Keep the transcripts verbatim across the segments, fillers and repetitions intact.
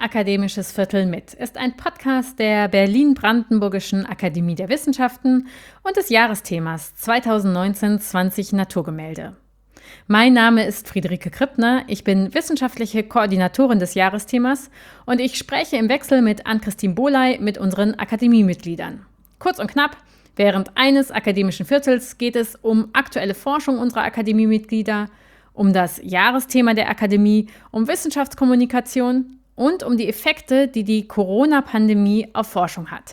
Akademisches Viertel mit ist ein Podcast der Berlin-Brandenburgischen Akademie der Wissenschaften und des Jahresthemas zwanzig neunzehn zwanzig Naturgemälde. Mein Name ist Friederike Krippner, ich bin wissenschaftliche Koordinatorin des Jahresthemas und ich spreche im Wechsel mit Ann-Christine Bohley mit unseren Akademiemitgliedern. Kurz und knapp, während eines akademischen Viertels geht es um aktuelle Forschung unserer Akademiemitglieder, um das Jahresthema der Akademie, um Wissenschaftskommunikation und um die Effekte, die die Corona-Pandemie auf Forschung hat.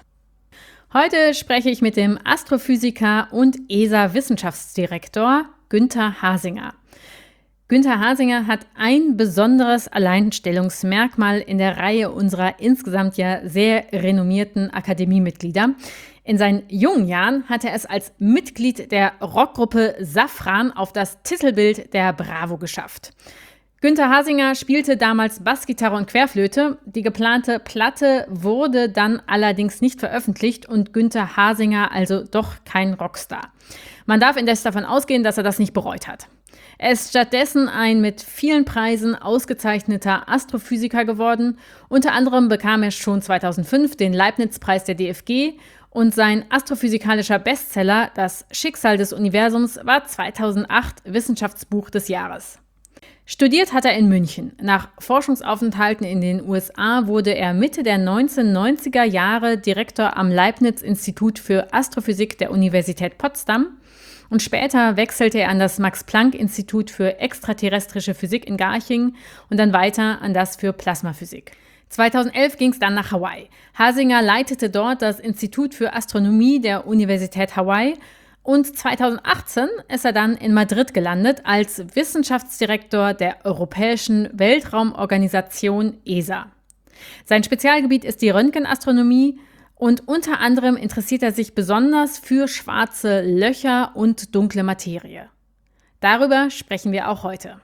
Heute spreche ich mit dem Astrophysiker und E S A-Wissenschaftsdirektor Günther Hasinger. Günther Hasinger hat ein besonderes Alleinstellungsmerkmal in der Reihe unserer insgesamt ja sehr renommierten Akademiemitglieder. In seinen jungen Jahren hat er es als Mitglied der Rockgruppe Safran auf das Titelbild der Bravo geschafft. Günther Hasinger spielte damals Bassgitarre und Querflöte. Die geplante Platte wurde dann allerdings nicht veröffentlicht und Günther Hasinger also doch kein Rockstar. Man darf indes davon ausgehen, dass er das nicht bereut hat. Er ist stattdessen ein mit vielen Preisen ausgezeichneter Astrophysiker geworden. Unter anderem bekam er schon zweitausendfünf den Leibniz-Preis der D F G und sein astrophysikalischer Bestseller Das Schicksal des Universums war zweitausendacht Wissenschaftsbuch des Jahres. Studiert hat er in München. Nach Forschungsaufenthalten in den U S A wurde er Mitte der neunzehnhundertneunziger Jahre Direktor am Leibniz-Institut für Astrophysik der Universität Potsdam und später wechselte er an das Max-Planck-Institut für extraterrestrische Physik in Garching und dann weiter an das für Plasmaphysik. zweitausendelf ging es dann nach Hawaii. Hasinger leitete dort das Institut für Astronomie der Universität Hawaii und zweitausendachtzehn ist er dann in Madrid gelandet als Wissenschaftsdirektor der Europäischen Weltraumorganisation E S A. Sein Spezialgebiet ist die Röntgenastronomie und unter anderem interessiert er sich besonders für schwarze Löcher und dunkle Materie. Darüber sprechen wir auch heute.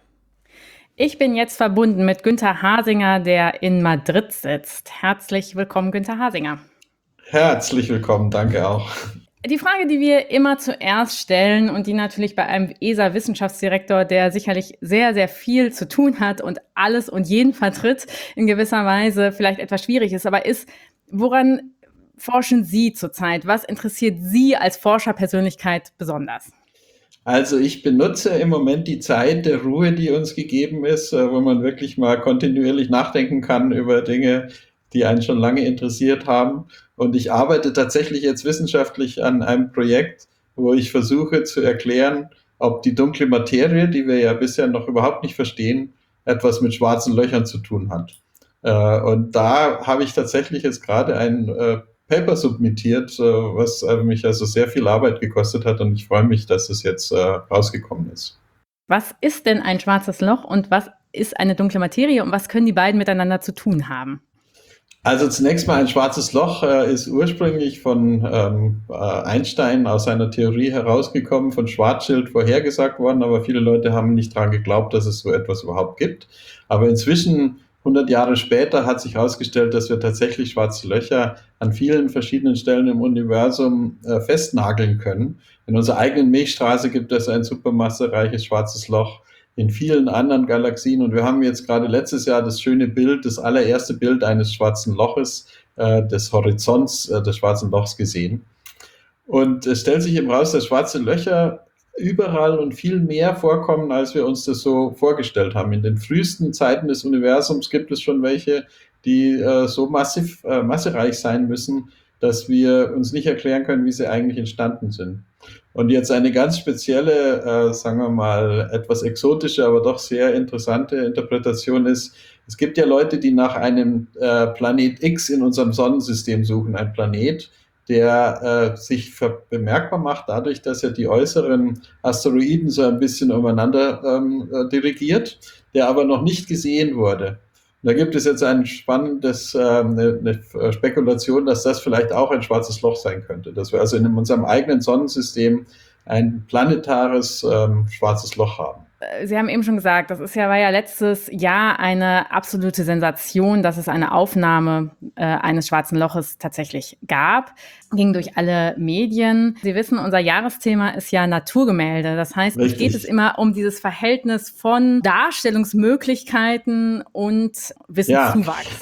Ich bin jetzt verbunden mit Günther Hasinger, der in Madrid sitzt. Herzlich willkommen, Günther Hasinger. Herzlich willkommen, danke auch. Die Frage, die wir immer zuerst stellen und die natürlich bei einem E S A-Wissenschaftsdirektor, der sicherlich sehr, sehr viel zu tun hat und alles und jeden vertritt, in gewisser Weise vielleicht etwas schwierig ist, aber ist, woran forschen Sie zurzeit? Was interessiert Sie als Forscherpersönlichkeit besonders? Also ich benutze im Moment die Zeit der Ruhe, die uns gegeben ist, wo man wirklich mal kontinuierlich nachdenken kann über Dinge, die einen schon lange interessiert haben. Und ich arbeite tatsächlich jetzt wissenschaftlich an einem Projekt, wo ich versuche zu erklären, ob die dunkle Materie, die wir ja bisher noch überhaupt nicht verstehen, etwas mit schwarzen Löchern zu tun hat. Und da habe ich tatsächlich jetzt gerade ein Paper submittiert, was mich also sehr viel Arbeit gekostet hat und ich freue mich, dass es jetzt rausgekommen ist. Was ist denn ein schwarzes Loch und was ist eine dunkle Materie und was können die beiden miteinander zu tun haben? Also zunächst mal ein schwarzes Loch äh, ist ursprünglich von ähm, Einstein aus seiner Theorie herausgekommen, von Schwarzschild vorhergesagt worden, aber viele Leute haben nicht daran geglaubt, dass es so etwas überhaupt gibt. Aber inzwischen, hundert Jahre später, hat sich herausgestellt, dass wir tatsächlich schwarze Löcher an vielen verschiedenen Stellen im Universum äh, festnageln können. In unserer eigenen Milchstraße gibt es ein supermassereiches schwarzes Loch, in vielen anderen Galaxien. Und wir haben jetzt gerade letztes Jahr das schöne Bild, das allererste Bild eines schwarzen Loches, äh, des Horizonts äh, des schwarzen Lochs gesehen. Und es stellt sich eben raus, dass schwarze Löcher überall und viel mehr vorkommen, als wir uns das so vorgestellt haben. In den frühesten Zeiten des Universums gibt es schon welche, die äh, so massiv, äh, massereich sein müssen, dass wir uns nicht erklären können, wie sie eigentlich entstanden sind. Und jetzt eine ganz spezielle, äh, sagen wir mal, etwas exotische, aber doch sehr interessante Interpretation ist, es gibt ja Leute, die nach einem äh, Planet X in unserem Sonnensystem suchen, ein Planet, der äh, sich bemerkbar macht dadurch, dass er die äußeren Asteroiden so ein bisschen umeinander ähm, dirigiert, der aber noch nicht gesehen wurde. Da gibt es jetzt ein spannendes, äh, eine, eine Spekulation, dass das vielleicht auch ein schwarzes Loch sein könnte. Dass wir also in unserem eigenen Sonnensystem ein planetares ähm, schwarzes Loch haben. Sie haben eben schon gesagt, das ist ja, war ja letztes Jahr eine absolute Sensation, dass es eine Aufnahme äh, eines schwarzen Loches tatsächlich gab. Ging durch alle Medien. Sie wissen, unser Jahresthema ist ja Naturgemälde. Das heißt, es geht es immer um dieses Verhältnis von Darstellungsmöglichkeiten und Wissenszuwachs. Ja.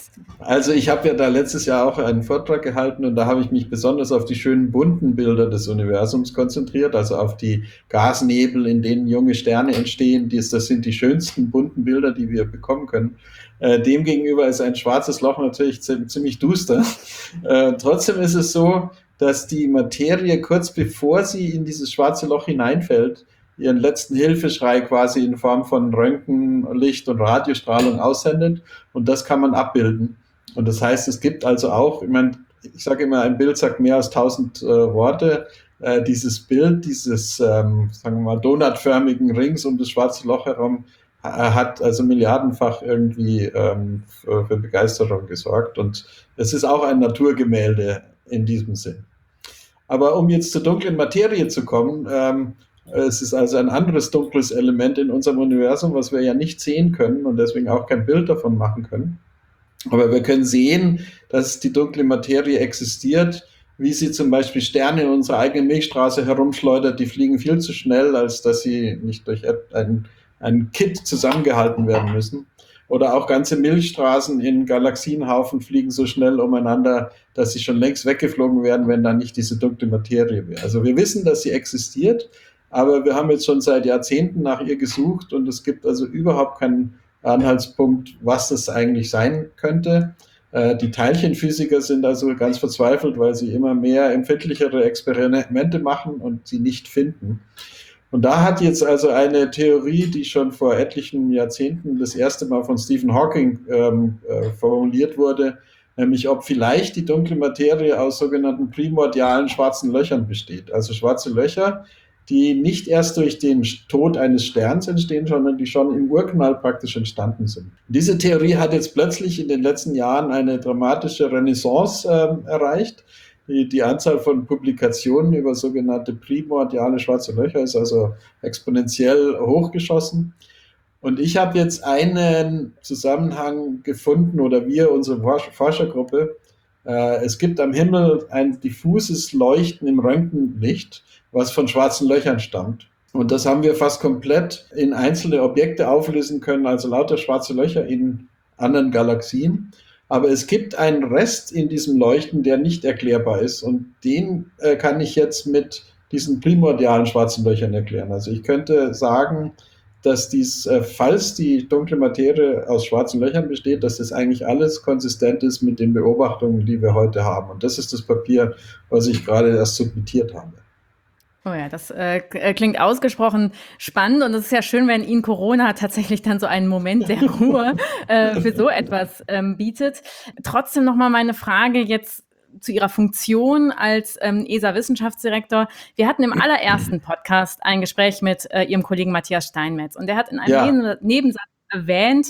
Also ich habe ja da letztes Jahr auch einen Vortrag gehalten und da habe ich mich besonders auf die schönen bunten Bilder des Universums konzentriert, also auf die Gasnebel, in denen junge Sterne entstehen. Das sind die schönsten bunten Bilder, die wir bekommen können. Äh, demgegenüber ist ein schwarzes Loch natürlich ziemlich duster. Äh, trotzdem ist es so, dass die Materie kurz bevor sie in dieses schwarze Loch hineinfällt, ihren letzten Hilfeschrei quasi in Form von Röntgen, Licht und Radiostrahlung aussendet und das kann man abbilden. Und das heißt, es gibt also auch, ich meine, ich sage immer, ein Bild sagt mehr als tausend äh, Worte. Äh, dieses Bild, dieses, ähm, sagen wir mal, donutförmigen Rings um das schwarze Loch herum, ha- hat also milliardenfach irgendwie ähm, für, für Begeisterung gesorgt. Und es ist auch ein Naturgemälde in diesem Sinn. Aber um jetzt zur dunklen Materie zu kommen, ähm, es ist also ein anderes dunkles Element in unserem Universum, was wir ja nicht sehen können und deswegen auch kein Bild davon machen können. Aber wir können sehen, dass die dunkle Materie existiert, wie sie zum Beispiel Sterne in unserer eigenen Milchstraße herumschleudert. Die fliegen viel zu schnell, als dass sie nicht durch ein, ein Kit zusammengehalten werden müssen. Oder auch ganze Milchstraßen in Galaxienhaufen fliegen so schnell umeinander, dass sie schon längst weggeflogen wären, wenn da nicht diese dunkle Materie wäre. Also wir wissen, dass sie existiert, aber wir haben jetzt schon seit Jahrzehnten nach ihr gesucht und es gibt also überhaupt keinen Anhaltspunkt, was das eigentlich sein könnte. Äh, die Teilchenphysiker sind also ganz verzweifelt, weil sie immer mehr empfindlichere Experimente machen und sie nicht finden. Und da hat jetzt also eine Theorie, die schon vor etlichen Jahrzehnten das erste Mal von Stephen Hawking ähm, äh, formuliert wurde, nämlich ob vielleicht die dunkle Materie aus sogenannten primordialen schwarzen Löchern besteht. Also schwarze Löcher, die nicht erst durch den Tod eines Sterns entstehen, sondern die schon im Urknall praktisch entstanden sind. Diese Theorie hat jetzt plötzlich in den letzten Jahren eine dramatische Renaissance äh, erreicht. Die, die Anzahl von Publikationen über sogenannte primordiale schwarze Löcher ist also exponentiell hochgeschossen. Und ich habe jetzt einen Zusammenhang gefunden, oder wir, unsere Forschergruppe, äh, es gibt am Himmel ein diffuses Leuchten im Röntgenlicht, was von schwarzen Löchern stammt. Und das haben wir fast komplett in einzelne Objekte auflösen können, also lauter schwarze Löcher in anderen Galaxien. Aber es gibt einen Rest in diesem Leuchten, der nicht erklärbar ist. Und den äh, kann ich jetzt mit diesen primordialen schwarzen Löchern erklären. Also ich könnte sagen, dass dies, äh, falls die dunkle Materie aus schwarzen Löchern besteht, dass das eigentlich alles konsistent ist mit den Beobachtungen, die wir heute haben. Und das ist das Papier, was ich gerade erst submittiert habe. Oh ja, das äh, klingt ausgesprochen spannend und es ist ja schön, wenn Ihnen Corona tatsächlich dann so einen Moment der Ruhe äh, für so etwas ähm, bietet. Trotzdem nochmal meine Frage jetzt zu Ihrer Funktion als ähm, E S A-Wissenschaftsdirektor. Wir hatten im allerersten Podcast ein Gespräch mit äh, Ihrem Kollegen Matthias Steinmetz und der hat in einem Ja. Neben- Nebensatz erwähnt,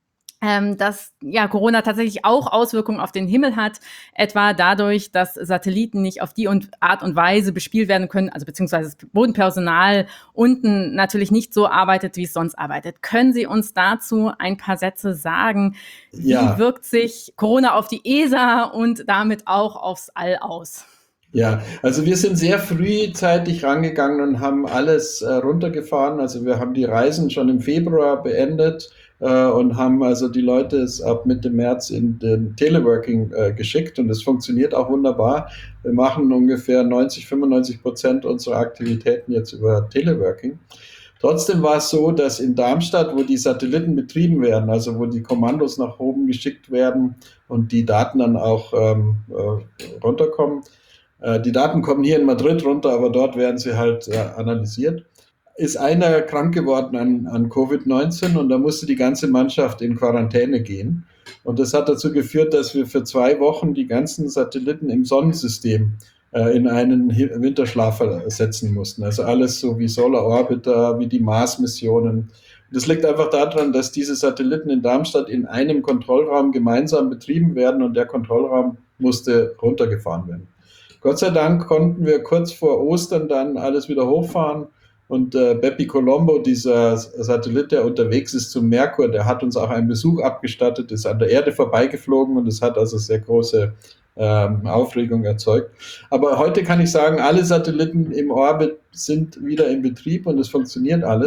ähm, dass ja Corona tatsächlich auch Auswirkungen auf den Himmel hat, etwa dadurch, dass Satelliten nicht auf die und Art und Weise bespielt werden können, also beziehungsweise das Bodenpersonal unten natürlich nicht so arbeitet, wie es sonst arbeitet. Können Sie uns dazu ein paar Sätze sagen? Wie Ja. wirkt sich Corona auf die E S A und damit auch aufs All aus? Ja, also wir sind sehr frühzeitig rangegangen und haben alles äh, runtergefahren. Also wir haben die Reisen schon im Februar beendet äh, und haben also die Leute es ab Mitte März in den Teleworking äh, geschickt und es funktioniert auch wunderbar. Wir machen ungefähr neunzig, fünfundneunzig Prozent unserer Aktivitäten jetzt über Teleworking. Trotzdem war es so, dass in Darmstadt, wo die Satelliten betrieben werden, also wo die Kommandos nach oben geschickt werden und die Daten dann auch ähm, äh, runterkommen, die Daten kommen hier in Madrid runter, aber dort werden sie halt äh, analysiert. Ist einer krank geworden an, an Covid neunzehn und da musste die ganze Mannschaft in Quarantäne gehen. Und das hat dazu geführt, dass wir für zwei Wochen die ganzen Satelliten im Sonnensystem äh, in einen Winterschlaf setzen mussten. Also alles so wie Solar Orbiter, wie die Mars-Missionen. Das liegt einfach daran, dass diese Satelliten in Darmstadt in einem Kontrollraum gemeinsam betrieben werden und der Kontrollraum musste runtergefahren werden. Gott sei Dank konnten wir kurz vor Ostern dann alles wieder hochfahren und äh, Bepi Colombo, dieser Satellit, der unterwegs ist zum Merkur, der hat uns auch einen Besuch abgestattet, ist an der Erde vorbeigeflogen und es hat also sehr große ähm, Aufregung erzeugt. Aber heute kann ich sagen, alle Satelliten im Orbit sind wieder in Betrieb und es funktioniert alles.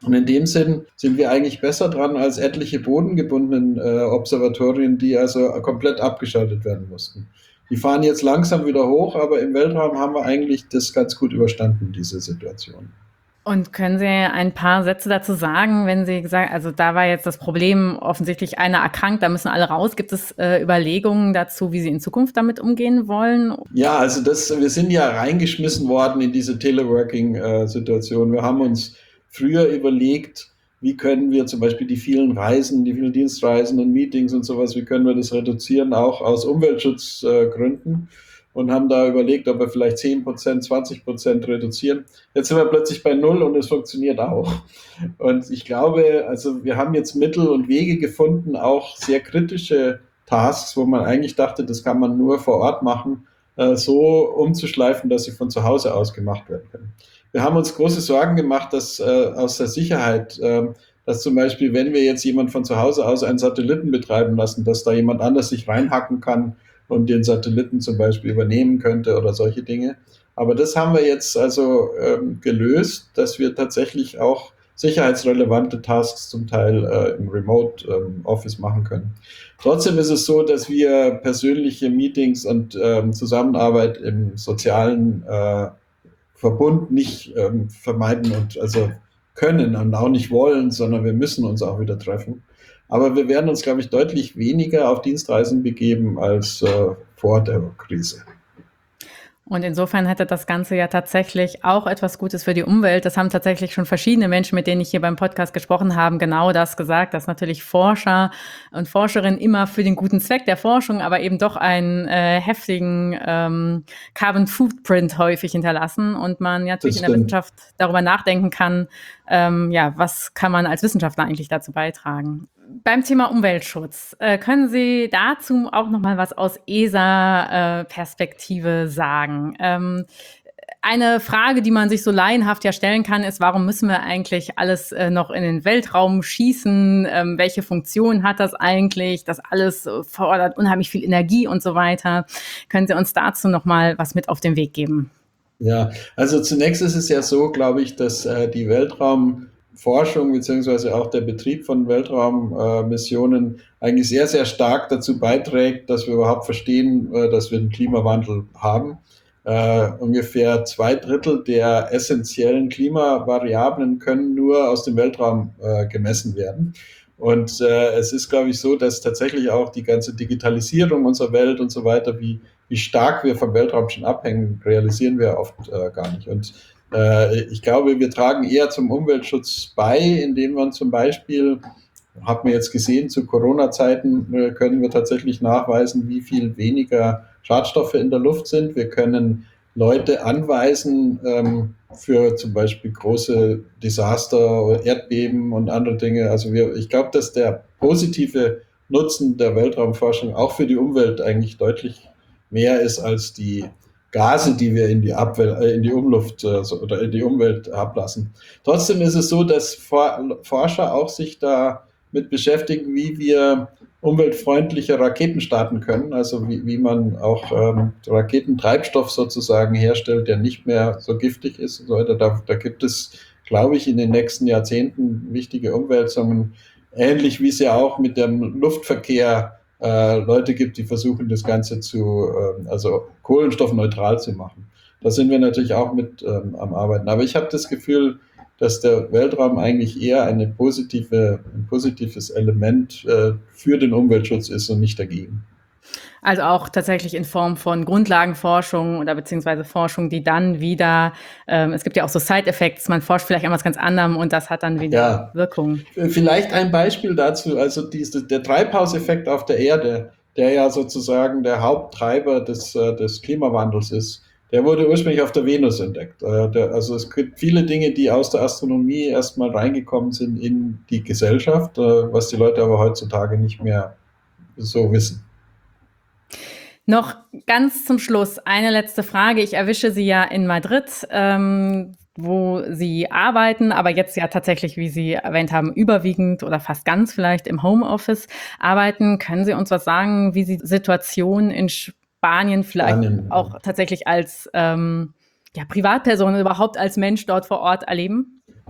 Und in dem Sinn sind wir eigentlich besser dran als etliche bodengebundenen äh, Observatorien, die also komplett abgeschaltet werden mussten. Die fahren jetzt langsam wieder hoch, aber im Weltraum haben wir eigentlich das ganz gut überstanden, diese Situation. Und können Sie ein paar Sätze dazu sagen, wenn Sie gesagt, also da war jetzt das Problem offensichtlich einer erkrankt, da müssen alle raus. Gibt es äh, Überlegungen dazu, wie Sie in Zukunft damit umgehen wollen? Ja, also das, wir sind ja reingeschmissen worden in diese Teleworking-Situation. Wir haben uns früher überlegt, wie können wir zum Beispiel die vielen Reisen, die vielen Dienstreisen und Meetings und sowas, wie können wir das reduzieren, auch aus Umweltschutzgründen. Und haben da überlegt, ob wir vielleicht zehn Prozent, zwanzig Prozent reduzieren. Jetzt sind wir plötzlich bei null und es funktioniert auch. Und ich glaube, also wir haben jetzt Mittel und Wege gefunden, auch sehr kritische Tasks, wo man eigentlich dachte, das kann man nur vor Ort machen, so umzuschleifen, dass sie von zu Hause aus gemacht werden können. Wir haben uns große Sorgen gemacht, dass äh, aus der Sicherheit, äh, dass zum Beispiel, wenn wir jetzt jemand von zu Hause aus einen Satelliten betreiben lassen, dass da jemand anders sich reinhacken kann und den Satelliten zum Beispiel übernehmen könnte oder solche Dinge. Aber das haben wir jetzt also ähm, gelöst, dass wir tatsächlich auch sicherheitsrelevante Tasks zum Teil äh, im Remote ähm, Office machen können. Trotzdem ist es so, dass wir persönliche Meetings und ähm, Zusammenarbeit im sozialen äh, Verbund nicht ähm, vermeiden und also können und auch nicht wollen, sondern wir müssen uns auch wieder treffen. Aber wir werden uns, glaube ich, deutlich weniger auf Dienstreisen begeben als äh, vor der Krise. Und insofern hätte das Ganze ja tatsächlich auch etwas Gutes für die Umwelt. Das haben tatsächlich schon verschiedene Menschen, mit denen ich hier beim Podcast gesprochen habe, genau das gesagt, dass natürlich Forscher und Forscherinnen immer für den guten Zweck der Forschung, aber eben doch einen äh, heftigen ähm, Carbon Footprint häufig hinterlassen und man ja natürlich in der Wissenschaft darüber nachdenken kann, ähm, ja, was kann man als Wissenschaftler eigentlich dazu beitragen. Beim Thema Umweltschutz, äh, können Sie dazu auch noch mal was aus E S A-Perspektive äh, sagen? Ähm, eine Frage, die man sich so laienhaft ja stellen kann, ist, warum müssen wir eigentlich alles äh, noch in den Weltraum schießen? Ähm, welche Funktion hat das eigentlich? Das alles äh, fordert unheimlich viel Energie und so weiter. Können Sie uns dazu noch mal was mit auf den Weg geben? Ja, also zunächst ist es ja so, glaube ich, dass äh, die Weltraum Forschung beziehungsweise auch der Betrieb von Weltraummissionen äh, eigentlich sehr, sehr stark dazu beiträgt, dass wir überhaupt verstehen, äh, dass wir einen Klimawandel haben. Äh, ungefähr zwei Drittel der essentiellen Klimavariablen können nur aus dem Weltraum äh, gemessen werden. Und äh, es ist, glaube ich, so, dass tatsächlich auch die ganze Digitalisierung unserer Welt und so weiter, wie, wie stark wir vom Weltraum schon abhängen, realisieren wir oft äh, gar nicht. Und ich glaube, wir tragen eher zum Umweltschutz bei, indem man zum Beispiel, hat man jetzt gesehen, zu Corona-Zeiten können wir tatsächlich nachweisen, wie viel weniger Schadstoffe in der Luft sind. Wir können Leute anweisen ähm, für zum Beispiel große Desaster, Erdbeben und andere Dinge. Also wir, ich glaube, dass der positive Nutzen der Weltraumforschung auch für die Umwelt eigentlich deutlich mehr ist als die Gase, die wir in die, Abwelt, in die Umluft äh, oder in die Umwelt ablassen. Trotzdem ist es so, dass For- Forscher auch sich damit beschäftigen, wie wir umweltfreundliche Raketen starten können, also wie, wie man auch ähm, Raketentreibstoff sozusagen herstellt, der nicht mehr so giftig ist und so weiter. Da, da gibt es, glaube ich, in den nächsten Jahrzehnten wichtige Umwälzungen, ähnlich wie es ja auch mit dem Luftverkehr Äh, Leute gibt, die versuchen, das Ganze zu, äh, also kohlenstoffneutral zu machen. Da sind wir natürlich auch mit ähm, am Arbeiten. Aber ich habe das Gefühl, dass der Weltraum eigentlich eher eine positive, ein positives Element äh, für den Umweltschutz ist und nicht dagegen. Also auch tatsächlich in Form von Grundlagenforschung oder beziehungsweise Forschung, die dann wieder, ähm, es gibt ja auch so Side-Effects, man forscht vielleicht an was ganz anderem und das hat dann wieder ja. Wirkung. Vielleicht ein Beispiel dazu, also diese, der Treibhauseffekt auf der Erde, der ja sozusagen der Haupttreiber des, des Klimawandels ist, der wurde ursprünglich auf der Venus entdeckt. Der, also es gibt viele Dinge, die aus der Astronomie erstmal reingekommen sind in die Gesellschaft, was die Leute aber heutzutage nicht mehr so wissen. Noch ganz zum Schluss eine letzte Frage. Ich erwische Sie ja in Madrid, ähm, wo Sie arbeiten, aber jetzt ja tatsächlich, wie Sie erwähnt haben, überwiegend oder fast ganz vielleicht im Homeoffice arbeiten. Können Sie uns was sagen, wie Sie die Situation in Spanien vielleicht Spanien, auch ja. tatsächlich als ähm, ja, Privatperson, überhaupt als Mensch dort vor Ort erleben?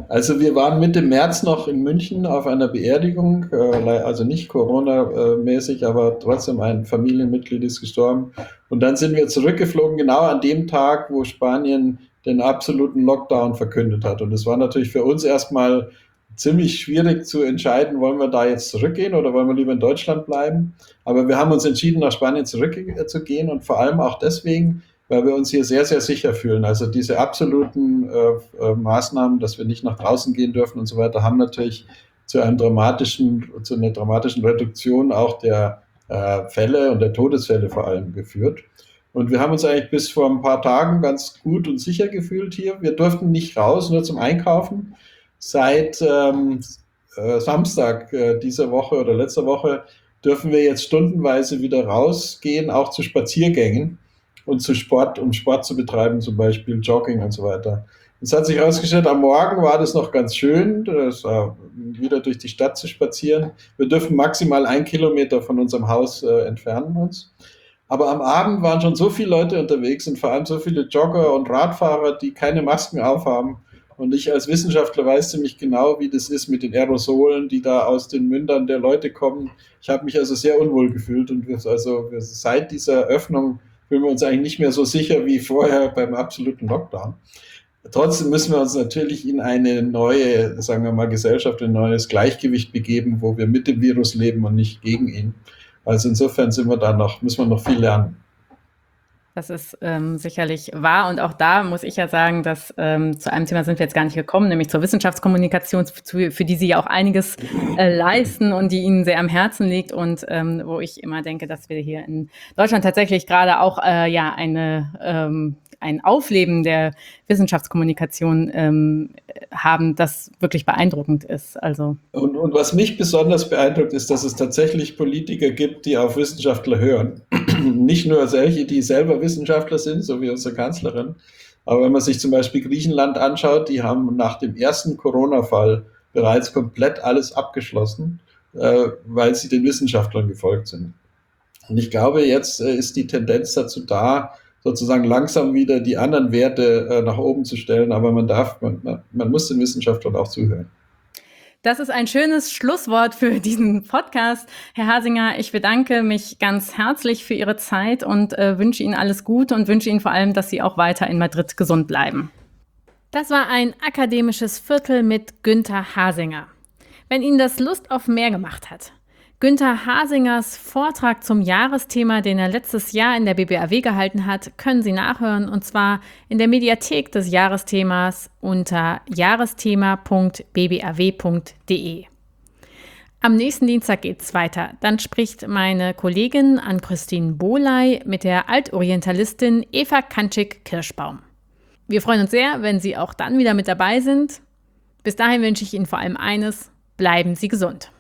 Also wir waren Mitte März noch in München auf einer Beerdigung, also nicht Corona-mäßig, aber trotzdem ein Familienmitglied ist gestorben. Und dann sind wir zurückgeflogen, genau an dem Tag, wo Spanien den absoluten Lockdown verkündet hat. Und es war natürlich für uns erstmal ziemlich schwierig zu entscheiden, wollen wir da jetzt zurückgehen oder wollen wir lieber in Deutschland bleiben. Aber wir haben uns entschieden, nach Spanien zurückzugehen und vor allem auch deswegen, weil wir uns hier sehr, sehr sicher fühlen. Also diese absoluten äh, äh, Maßnahmen, dass wir nicht nach draußen gehen dürfen und so weiter, haben natürlich zu einem dramatischen, zu einer dramatischen Reduktion auch der äh, Fälle und der Todesfälle vor allem geführt. Und wir haben uns eigentlich bis vor ein paar Tagen ganz gut und sicher gefühlt hier. Wir durften nicht raus, nur zum Einkaufen. Seit ähm, äh, Samstag äh, dieser Woche oder letzter Woche dürfen wir jetzt stundenweise wieder rausgehen, auch zu Spaziergängen und zu Sport, um Sport zu betreiben, zum Beispiel Jogging und so weiter. Es hat sich herausgestellt, am Morgen war das noch ganz schön, das war wieder durch die Stadt zu spazieren. Wir dürfen maximal ein Kilometer von unserem Haus äh, entfernen uns. Aber am Abend waren schon so viele Leute unterwegs und vor allem so viele Jogger und Radfahrer, die keine Masken aufhaben. Und ich als Wissenschaftler weiß ziemlich genau, wie das ist mit den Aerosolen, die da aus den Mündern der Leute kommen. Ich habe mich also sehr unwohl gefühlt und wir, also wir, seit dieser Öffnung fühlen wir uns eigentlich nicht mehr so sicher wie vorher beim absoluten Lockdown. Trotzdem müssen wir uns natürlich in eine neue, sagen wir mal, Gesellschaft, ein neues Gleichgewicht begeben, wo wir mit dem Virus leben und nicht gegen ihn. Also insofern sind wir da noch, müssen wir noch viel lernen. Das ist ähm, sicherlich wahr. Und auch da muss ich ja sagen, dass ähm, zu einem Thema sind wir jetzt gar nicht gekommen, nämlich zur Wissenschaftskommunikation, für, für die Sie ja auch einiges äh, leisten und die Ihnen sehr am Herzen liegt und ähm, wo ich immer denke, dass wir hier in Deutschland tatsächlich gerade auch äh, ja eine ähm, ein Aufleben der Wissenschaftskommunikation ähm, haben, das wirklich beeindruckend ist. Also und, und was mich besonders beeindruckt, ist, dass es tatsächlich Politiker gibt, die auf Wissenschaftler hören. Nicht nur solche, die selber Wissenschaftler sind, so wie unsere Kanzlerin, aber wenn man sich zum Beispiel Griechenland anschaut, die haben nach dem ersten Corona-Fall bereits komplett alles abgeschlossen, äh, weil sie den Wissenschaftlern gefolgt sind. Und ich glaube, jetzt äh, ist die Tendenz dazu da, sozusagen langsam wieder die anderen Werte äh, nach oben zu stellen, aber man darf, man, man muss den Wissenschaftlern auch zuhören. Das ist ein schönes Schlusswort für diesen Podcast. Herr Hasinger, ich bedanke mich ganz herzlich für Ihre Zeit und äh, wünsche Ihnen alles Gute und wünsche Ihnen vor allem, dass Sie auch weiter in Madrid gesund bleiben. Das war ein akademisches Viertel mit Günther Hasinger. Wenn Ihnen das Lust auf mehr gemacht hat, Günther Hasingers Vortrag zum Jahresthema, den er letztes Jahr in der B B A W gehalten hat, können Sie nachhören, und zwar in der Mediathek des Jahresthemas unter jahresthema punkt b b a w punkt d e. Am nächsten Dienstag geht's weiter. Dann spricht meine Kollegin Ann-Christine Bohley mit der Altorientalistin Eva Kantschik-Kirschbaum. Wir freuen uns sehr, wenn Sie auch dann wieder mit dabei sind. Bis dahin wünsche ich Ihnen vor allem eines: Bleiben Sie gesund.